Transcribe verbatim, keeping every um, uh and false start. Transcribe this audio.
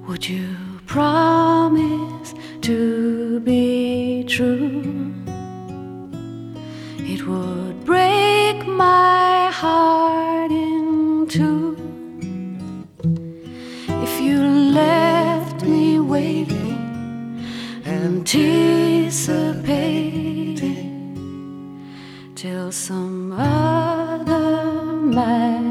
Would you promise to be true? It would break my heart in two if you left me waiting, anticipating till some other man